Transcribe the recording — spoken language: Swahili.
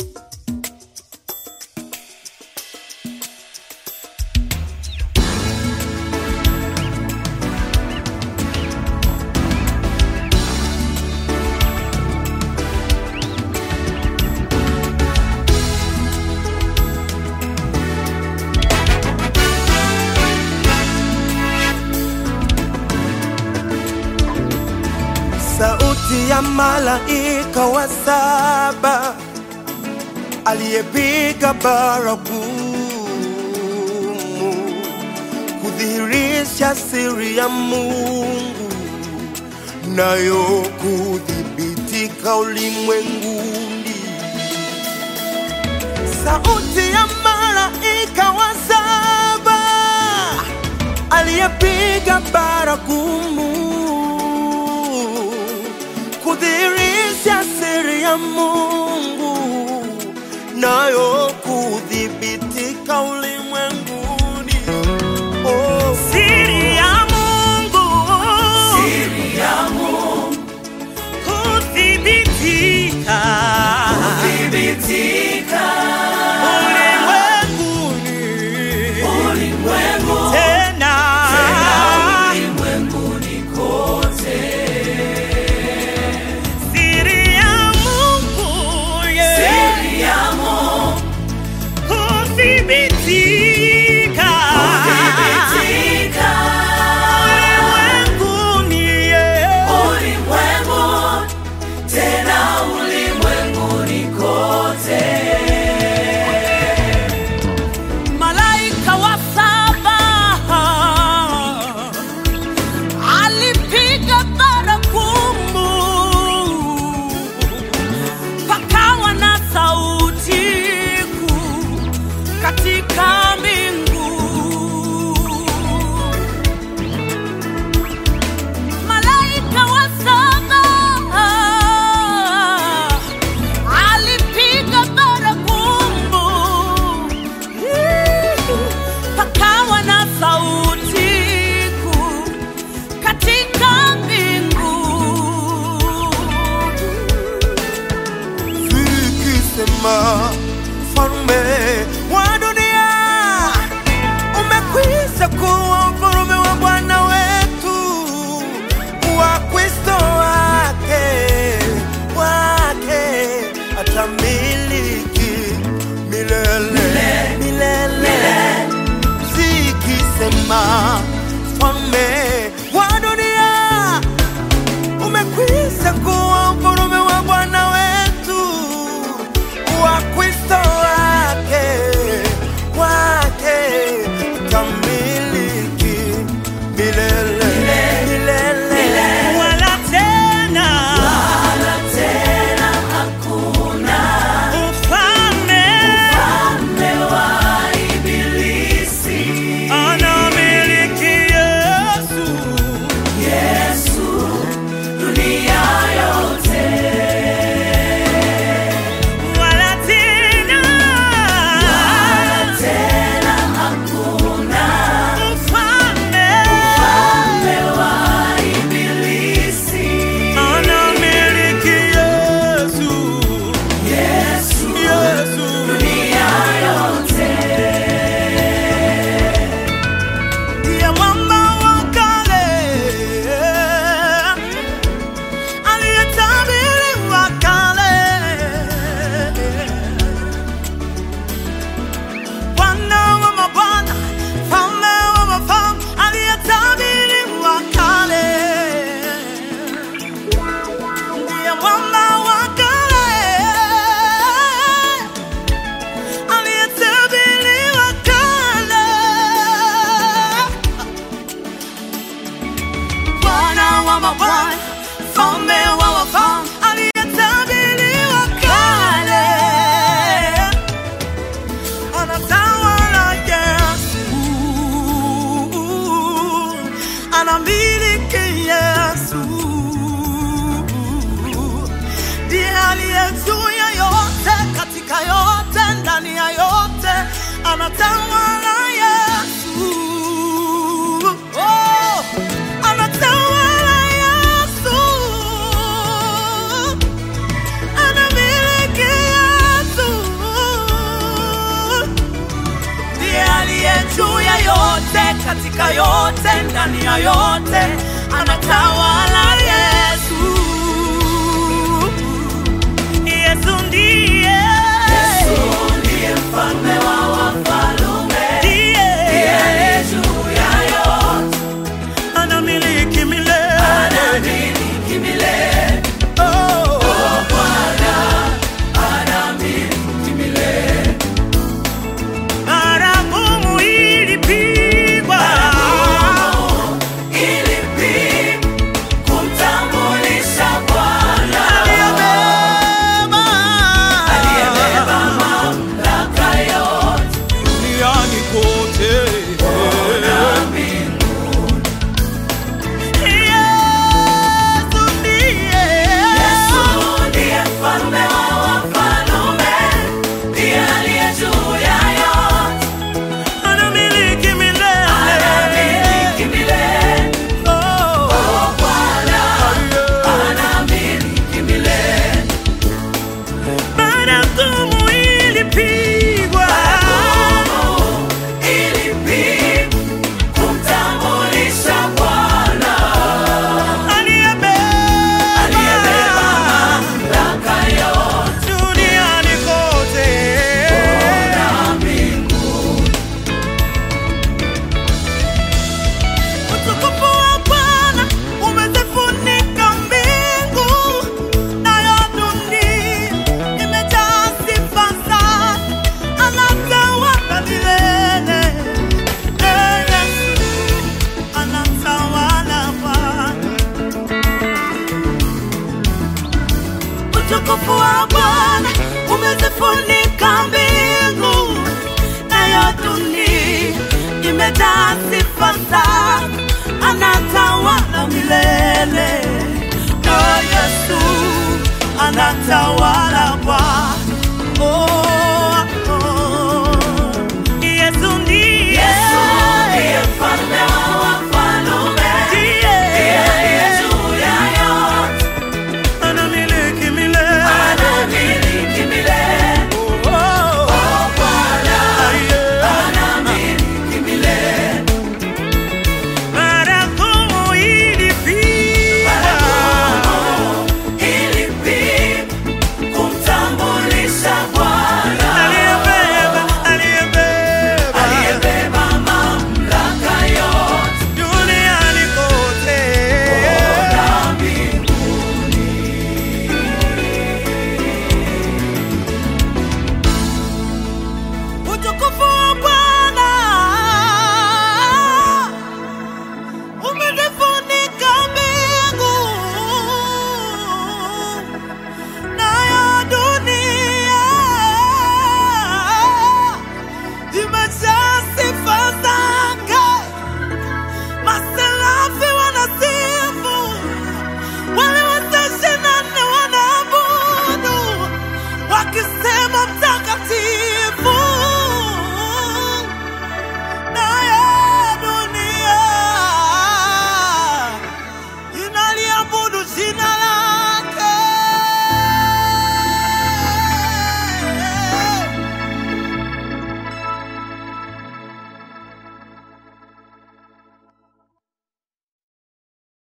Sauti ya malaika wa saba aliyepiga baragumu kudhihirisha siri ya Mungu, nayo kudhibitika ulimwenguni. Sauti ya malaika wa saba aliyepiga baragumu kudhihirisha siri ya Mungu, nayo kudhibitika ulimwenguni. Oh, siri ya Mungu, siri ya Mungu kudhibitika, kudhibitika ulimwenguni, ulimwengu tena ulimwenguni kote. Siri ya Mungu, yeah. Siri ya Mungu kudhibitika, kudhibitika ulimwenguni, yeah. ulimwengu tena ulimwenguni kote. Malaika wa saba alipiga baragumu, pakawa na sauti kuu katika mbingu. Malaika wa saba alipiga baragumu, pakawa na sauti kuu katika mbingu, zikisema, Mfalme wa dunia umekwisha kuwa ufalme wa Bwana wetu, wa Kristo wake atamiliki milele milele. Zikisema, Mfalme wa dunia umekwisha kuwa ufalme wa Bwana wetu, wa Kristo wake atamiliki milele milele. Wala tena Hakuna ufalme wa ibilisi anamiliki katika yote, ndani ya yote anatawala Yesu. Yesu ndiye mfalme wa wafalme, ndiye aliye juu ya yote, anamiliki milele. Bwana anamiliki milele. Baragumu ilipigwa kumtambulisha Bwana aliyebeba mamlaka yote duniani kote. Yesu ndiye mfalme wa wafalme, ndiye aliye juu ya yote, Anamiliki milele. Bwana anamiliki milele. Baragumu ilipigwa kumtambulisha Bwana aliyebeba mamlaka yote duniani kote. na mbinguni. Utukufu wa Bwana umezifunika mbingu, nayo dunia imejaa sifa zake. Anatawala milele. Yesu anatawala Bwana. Utukufu wa Bwana umezifunika mbingu, nayo dunia imejaa sifa zake. Anatawala milele. Oh, Yesu anatawala Bwana.